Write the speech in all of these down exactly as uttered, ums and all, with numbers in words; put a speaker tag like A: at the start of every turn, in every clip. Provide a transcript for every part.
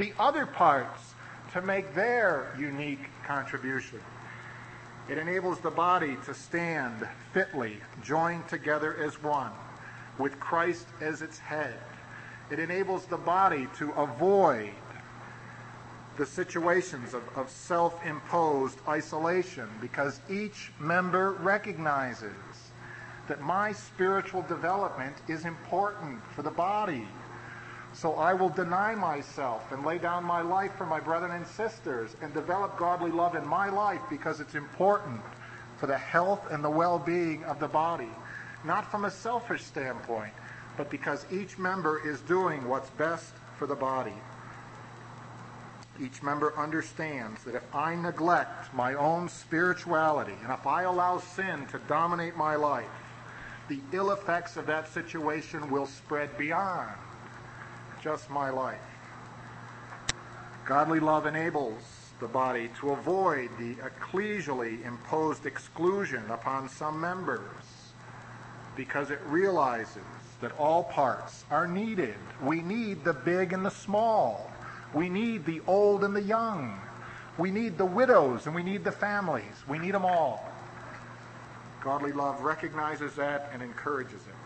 A: the other parts to make their unique contribution. It enables the body to stand fitly, joined together as one, with Christ as its head. It enables the body to avoid the situations of, of self-imposed isolation, because each member recognizes that my spiritual development is important for the body. So I will deny myself and lay down my life for my brethren and sisters and develop godly love in my life because it's important for the health and the well-being of the body. Not from a selfish standpoint, but because each member is doing what's best for the body. Each member understands that if I neglect my own spirituality and if I allow sin to dominate my life, the ill effects of that situation will spread beyond just my life. Godly love enables the body to avoid the ecclesially imposed exclusion upon some members, because it realizes that all parts are needed. We need the big and the small. We need the old and the young. We need the widows and we need the families. We need them all. Godly love recognizes that and encourages it.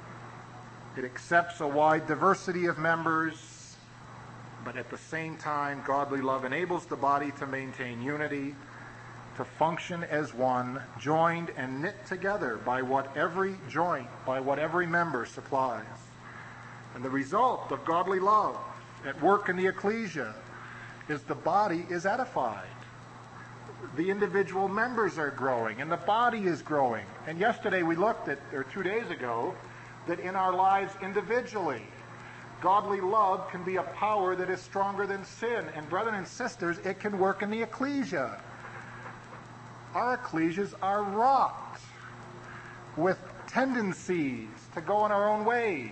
A: It accepts a wide diversity of members, but at the same time, godly love enables the body to maintain unity, to function as one, joined and knit together by what every joint, by what every member supplies. And the result of godly love at work in the ecclesia is the body is edified. The individual members are growing and the body is growing. And yesterday we looked at, or two days ago, that in our lives individually, godly love can be a power that is stronger than sin. And brethren and sisters, it can work in the ecclesia. Our ecclesias are rocked with tendencies to go in our own ways.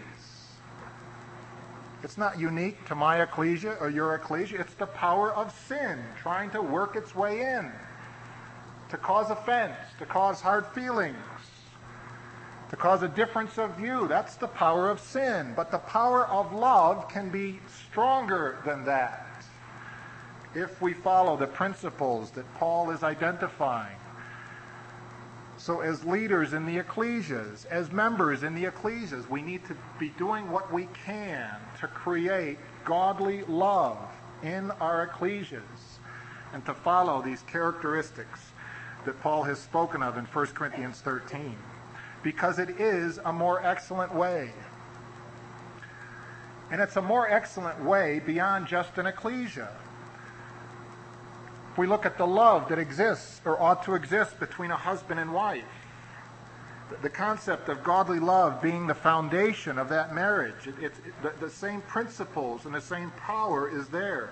A: It's not unique to my ecclesia or your ecclesia. It's the power of sin trying to work its way in, to cause offense, to cause hard feelings, to cause a difference of view. That's the power of sin. But the power of love can be stronger than that if we follow the principles that Paul is identifying. So as leaders in the ecclesias, as members in the ecclesias, we need to be doing what we can to create godly love in our ecclesias and to follow these characteristics that Paul has spoken of in First Corinthians thirteen, because it is a more excellent way. And it's a more excellent way beyond just an ecclesia. If we look at the love that exists or ought to exist between a husband and wife, the concept of godly love being the foundation of that marriage, it, it, it, the, the same principles and the same power is there.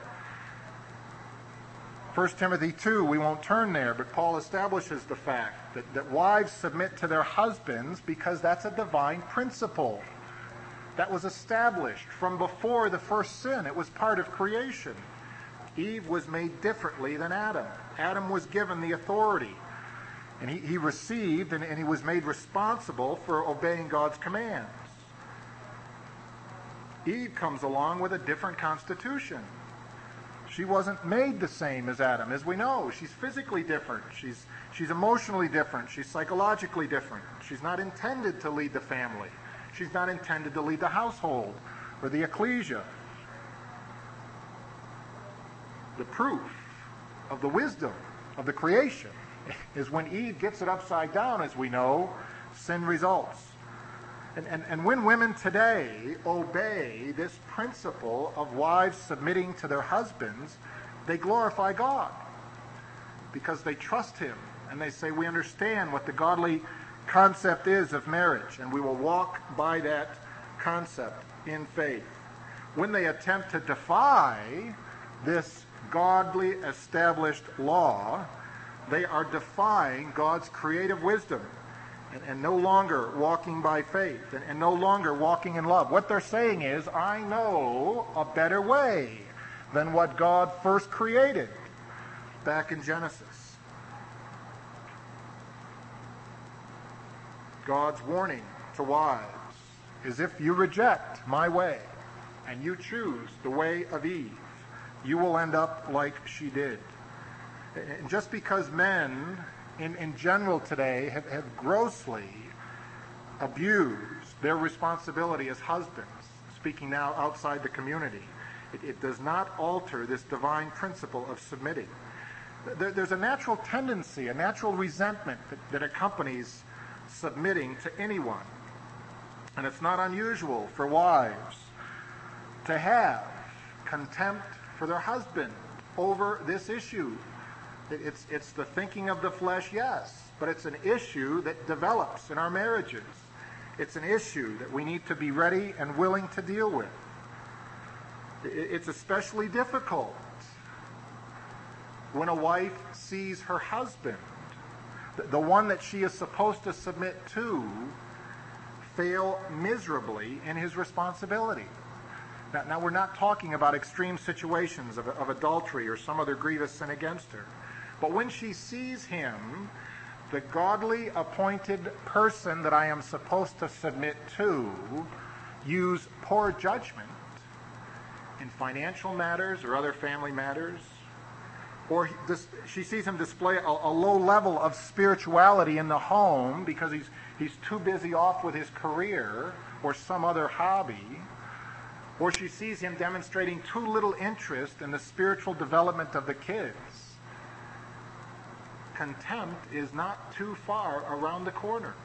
A: First Timothy two, we won't turn there, but Paul establishes the fact that, that wives submit to their husbands because that's a divine principle that was established from before the first sin. It was part of creation. Eve was made differently than Adam. Adam was given the authority, and he, he received and, and he was made responsible for obeying God's commands. Eve comes along with a different constitution. She wasn't made the same as Adam, as we know. She's physically different. She's, she's emotionally different. She's psychologically different. She's not intended to lead the family. She's not intended to lead the household or the ecclesia. The proof of the wisdom of the creation is when Eve gets it upside down, as we know, sin results. And, and, and when women today obey this principle of wives submitting to their husbands, they glorify God because they trust Him and they say, we understand what the godly concept is of marriage and we will walk by that concept in faith. When they attempt to defy this godly established law, they are defying God's creative wisdom and, and no longer walking by faith and, and no longer walking in love. What they're saying is, I know a better way than what God first created back in Genesis. God's warning to wives is, if you reject my way and you choose the way of Eve, you will end up like she did. And just because men in, in general today have, have grossly abused their responsibility as husbands, speaking now outside the community, it, it does not alter this divine principle of submitting. There, there's a natural tendency, a natural resentment that, that accompanies submitting to anyone. And it's not unusual for wives to have contempt for their husband over this issue. It's, it's the thinking of the flesh, yes, but it's an issue that develops in our marriages. It's an issue that we need to be ready and willing to deal with. It's especially difficult when a wife sees her husband, the one that she is supposed to submit to, fail miserably in his responsibility. Now, now we're not talking about extreme situations of, of adultery or some other grievous sin against her. But when she sees him, the godly appointed person that I am supposed to submit to, use poor judgment in financial matters or other family matters, or he, this, she sees him display a, a low level of spirituality in the home because he's, he's too busy off with his career or some other hobby, or she sees him demonstrating too little interest in the spiritual development of the kids, contempt is not too far around the corner.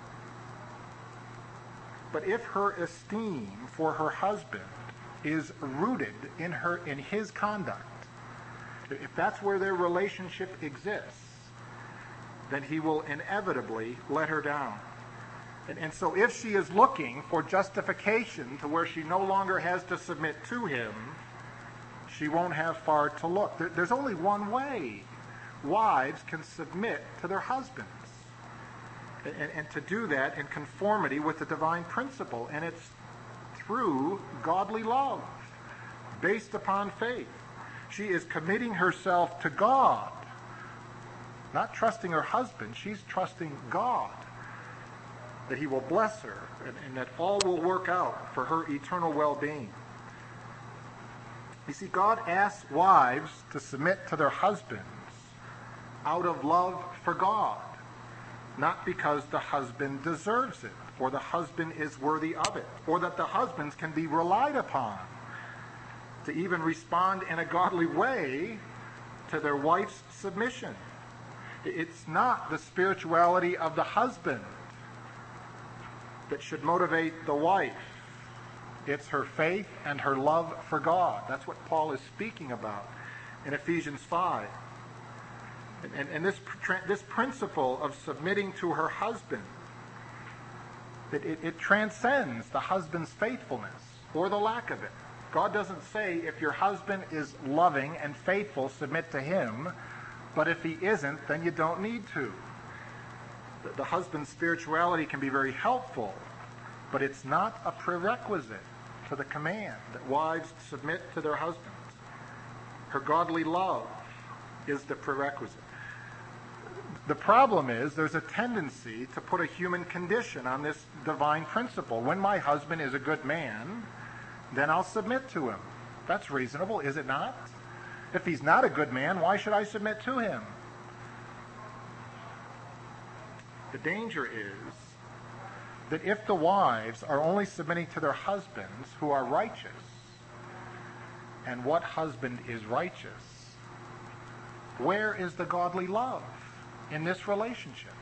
A: But if her esteem for her husband is rooted in her in his conduct, if that's where their relationship exists, then he will inevitably let her down. And, and so if she is looking for justification to where she no longer has to submit to him, she won't have far to look. There, there's only one way wives can submit to their husbands, and, and to do that in conformity with the divine principle, and it's through godly love based upon faith. She is committing herself to God, not trusting her husband. She's trusting God that he will bless her and, and that all will work out for her eternal well-being. You see, God asks wives to submit to their husbands out of love for God, not because the husband deserves it, or the husband is worthy of it, or that the husbands can be relied upon to even respond in a godly way to their wife's submission. It's not the spirituality of the husband that should motivate the wife. It's her faith and her love for God. That's what Paul is speaking about in Ephesians five. And, and, and this, this principle of submitting to her husband, it, it, it transcends the husband's faithfulness or the lack of it. God doesn't say if your husband is loving and faithful, submit to him, but if he isn't, then you don't need to. The, the husband's spirituality can be very helpful, but it's not a prerequisite to the command that wives submit to their husbands. Her godly love is the prerequisite. The problem is there's a tendency to put a human condition on this divine principle. When my husband is a good man, then I'll submit to him. That's reasonable, is it not? If he's not a good man, why should I submit to him? The danger is that if the wives are only submitting to their husbands who are righteous, and what husband is righteous, where is the godly love in this relationship?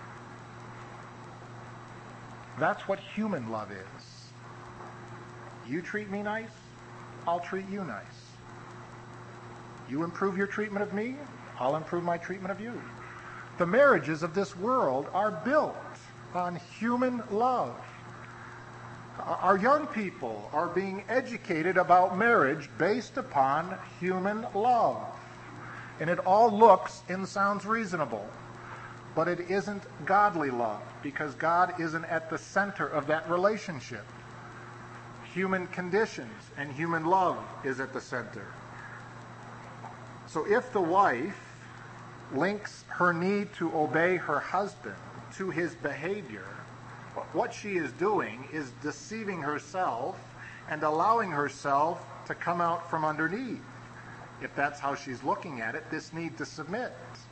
A: That's what human love is. You treat me nice, I'll treat you nice. You improve your treatment of me, I'll improve my treatment of you. The marriages of this world are built on human love. Our young people are being educated about marriage based upon human love. And it all looks and sounds reasonable. But it isn't godly love, because God isn't at the center of that relationship. Human conditions and human love is at the center. So if the wife links her need to obey her husband to his behavior, what she is doing is deceiving herself and allowing herself to come out from underneath if that's how she's looking at it, this need to submit.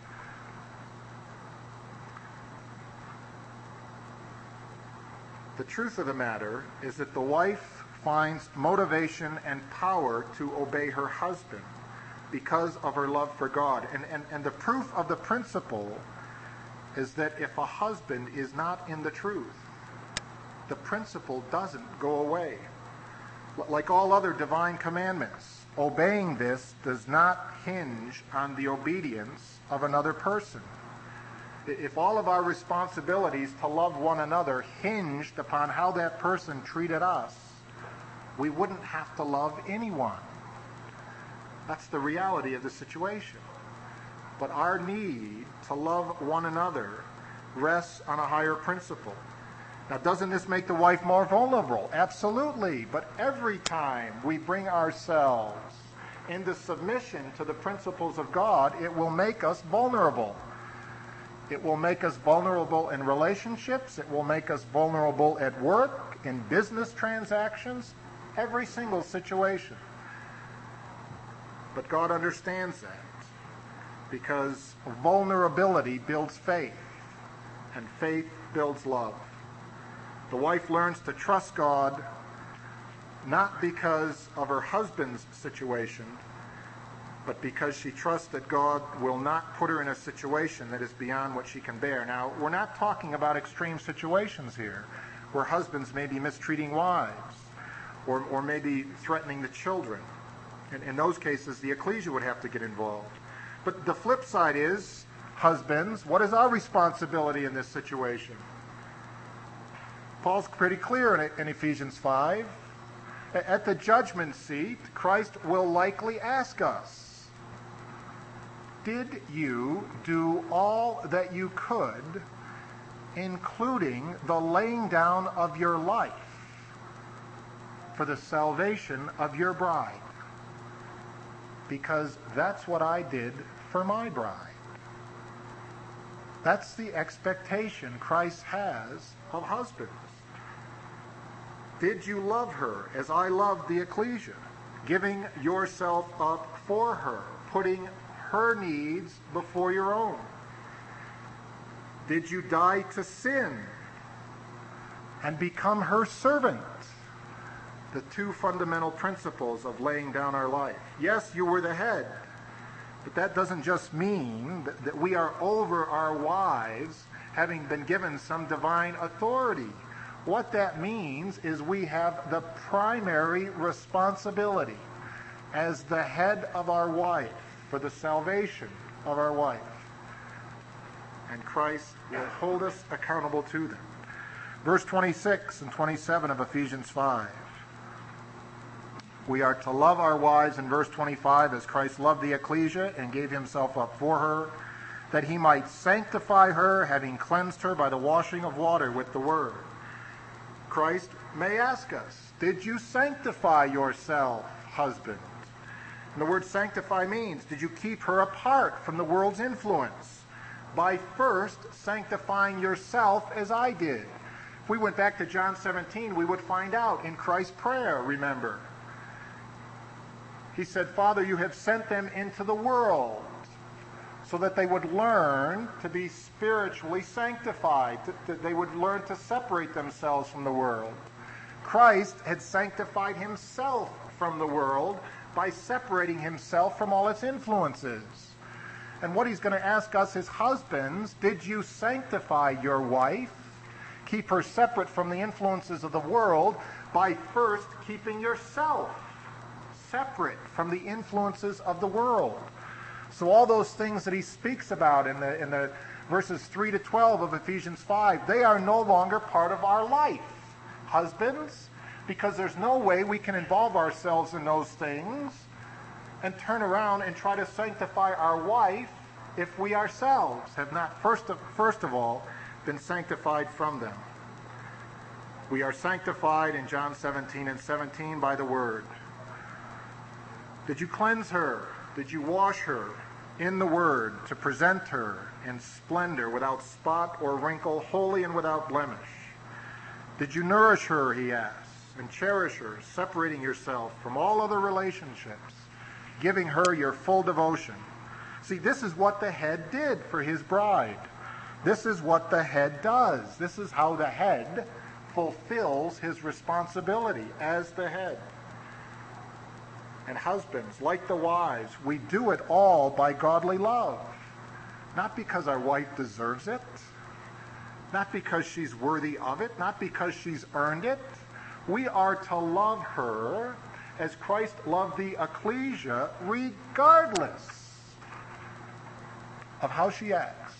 A: The truth of the matter is that the wife finds motivation and power to obey her husband because of her love for God. And, and, and the proof of the principle is that if a husband is not in the truth, the principle doesn't go away. Like all other divine commandments, obeying this does not hinge on the obedience of another person. If all of our responsibilities to love one another hinged upon how that person treated us, we wouldn't have to love anyone. That's the reality of the situation. But our need to love one another rests on a higher principle. Now, doesn't this make the wife more vulnerable? Absolutely. But every time we bring ourselves into submission to the principles of God, it will make us vulnerable. It will make us vulnerable in relationships. It will make us vulnerable at work, in business transactions, every single situation. But God understands that, because vulnerability builds faith, and faith builds love. The wife learns to trust God not because of her husband's situation, but because she trusts that God will not put her in a situation that is beyond what she can bear. Now, we're not talking about extreme situations here, where husbands may be mistreating wives, or, or maybe threatening the children. In, in those cases, the ecclesia would have to get involved. But the flip side is, husbands, what is our responsibility in this situation? Paul's pretty clear in, in Ephesians five. At the judgment seat, Christ will likely ask us, did you do all that you could, including the laying down of your life, for the salvation of your bride? Because that's what I did for my bride. That's the expectation Christ has of husbands. Did you love her as I loved the ecclesia, giving yourself up for her, putting her needs before your own? Did you die to sin and become her servant? The two fundamental principles of laying down our life. Yes, you were the head, but that doesn't just mean that, that we are over our wives, having been given some divine authority. What that means is we have the primary responsibility as the head of our wife for the salvation of our wife. And Christ will hold us accountable to them. Verse twenty-six and twenty-seven of Ephesians five. We are to love our wives in verse twenty-five as Christ loved the ecclesia and gave himself up for her, that he might sanctify her, having cleansed her by the washing of water with the word. Christ may ask us, did you sanctify yourself, husband? And the word sanctify means, did you keep her apart from the world's influence by first sanctifying yourself as I did? If we went back to John seventeen, we would find out in Christ's prayer, remember. He said, Father, you have sent them into the world so that they would learn to be spiritually sanctified, that they would learn to separate themselves from the world. Christ had sanctified himself from the world by separating himself from all its influences. And what he's going to ask us as husbands, did you sanctify your wife? Keep her separate from the influences of the world by first keeping yourself separate from the influences of the world. So all those things that he speaks about in the in the verses three to twelve of Ephesians five, they are no longer part of our life, husbands, because there's no way we can involve ourselves in those things and turn around and try to sanctify our wife if we ourselves have not first of, first of all been sanctified from them. We are sanctified in John seventeen and seventeen by the word. Did you cleanse her? Did you wash her in the word to present her in splendor, without spot or wrinkle, holy and without blemish? Did you nourish her, he asks, and cherish her, separating yourself from all other relationships giving her your full devotion. See, this is what the head did for his bride. This is what the head does. This is how the head fulfills his responsibility as the head. And husbands, like the wives, we do it all by godly love. Not because our wife deserves it, not because she's worthy of it, not because she's earned it. We are to love her as Christ loved the ecclesia, regardless of how she acts.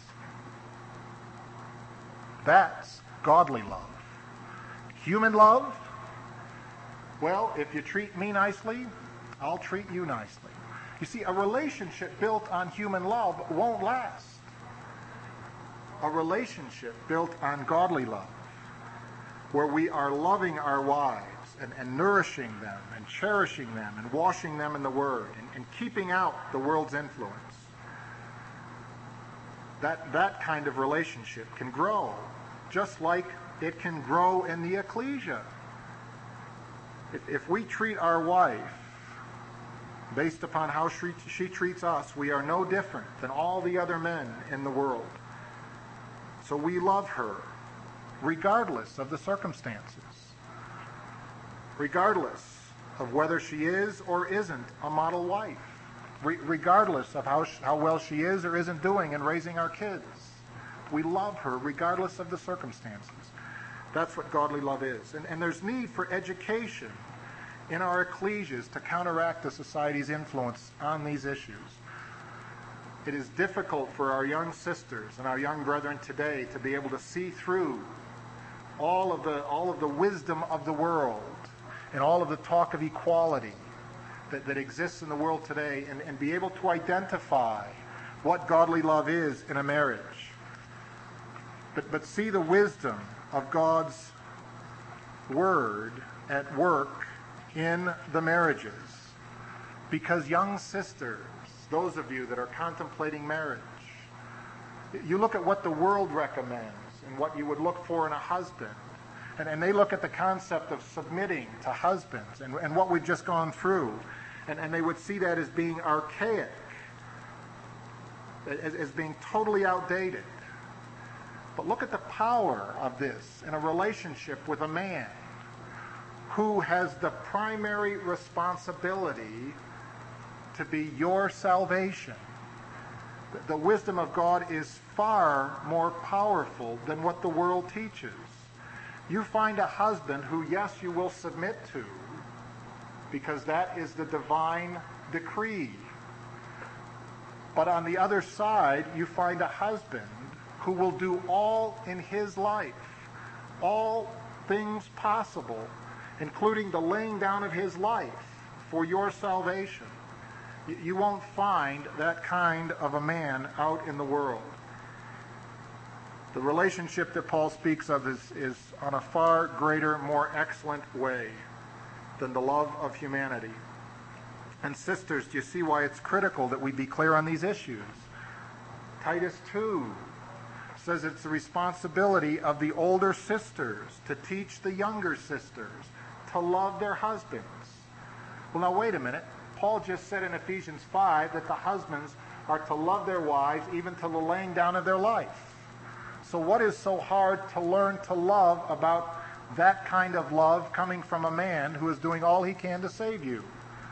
A: That's godly love. Human love, well, if you treat me nicely, I'll treat you nicely. You see, a relationship built on human love won't last. A relationship built on godly love, where we are loving our wives and, and nourishing them and cherishing them and washing them in the Word and, and keeping out the world's influence. That, that kind of relationship can grow, just like it can grow in the ecclesia. If, if we treat our wife based upon how she, she treats us, we are no different than all the other men in the world. So we love her regardless of the circumstances, regardless of whether she is or isn't a model wife, re- regardless of how, sh- how well she is or isn't doing in raising our kids. We love her regardless of the circumstances. That's what godly love is. And, and there's need for education in our ecclesias to counteract the society's influence on these issues. It is difficult for our young sisters and our young brethren today to be able to see through all of the all of the wisdom of the world and all of the talk of equality that, that exists in the world today, and, and be able to identify what godly love is in a marriage. But, but see the wisdom of God's Word at work in the marriages. Because young sisters, those of you that are contemplating marriage, you look at what the world recommends and what you would look for in a husband, and, and they look at the concept of submitting to husbands and, and what we've just gone through, and, and they would see that as being archaic, as, as being totally outdated. But look at the power of this in a relationship with a man who has the primary responsibility to be your salvation. The wisdom of God is far more powerful than what the world teaches. You find a husband who, yes, you will submit to, because that is the divine decree. But on the other side, you find a husband who will do all in his life, all things possible, including the laying down of his life for your salvation. You won't find that kind of a man out in the world. The relationship that Paul speaks of is, is on a far greater, more excellent way than the love of humanity. And sisters, do you see why it's critical that we be clear on these issues? Titus two says it's the responsibility of the older sisters to teach the younger sisters to love their husbands. Well, now wait a minute. Paul just said in Ephesians five that the husbands are to love their wives even to the laying down of their life. So what is so hard to learn to love about that kind of love coming from a man who is doing all he can to save you?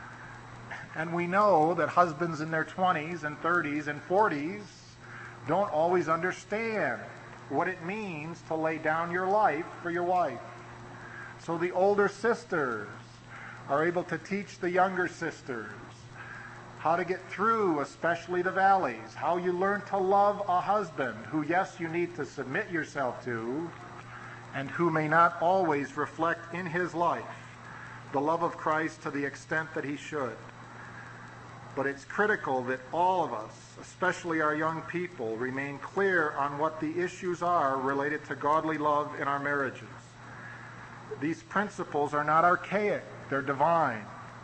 A: And we know that husbands in their twenties and thirties and forties don't always understand what it means to lay down your life for your wife. So the older sisters are able to teach the younger sisters how to get through, especially the valleys, how you learn to love a husband who, yes, you need to submit yourself to, and who may not always reflect in his life the love of Christ to the extent that he should. But it's critical that all of us, especially our young people, remain clear on what the issues are related to godly love in our marriages. These principles are not archaic, they're divine.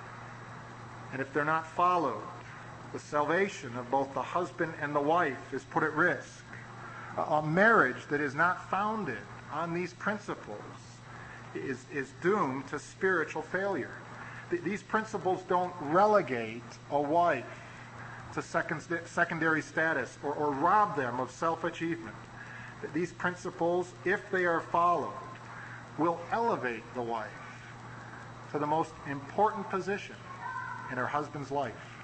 A: And if they're not followed, the salvation of both the husband and the wife is put at risk. A marriage that is not founded on these principles is, is doomed to spiritual failure. th- these principles don't relegate a wife to second, secondary status or, or rob them of self-achievement. These principles, if they are followed, will elevate the wife to the most important position in her husband's life.